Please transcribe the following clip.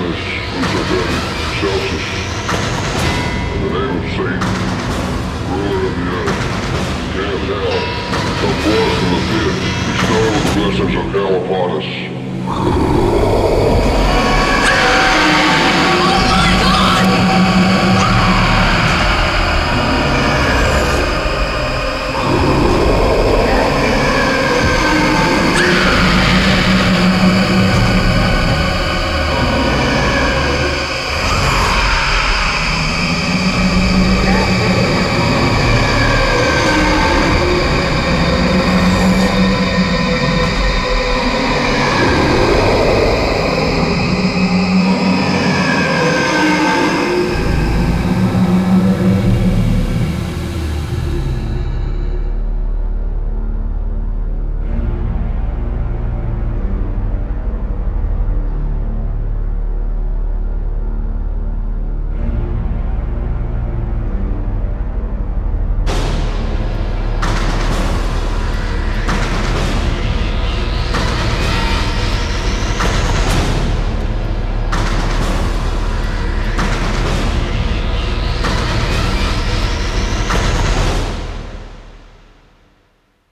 Janus, Lucifer, Celsus, in the name of Satan, ruler of the earth, king of hell, come forth from the pit, bestow the blessings of hell upon us.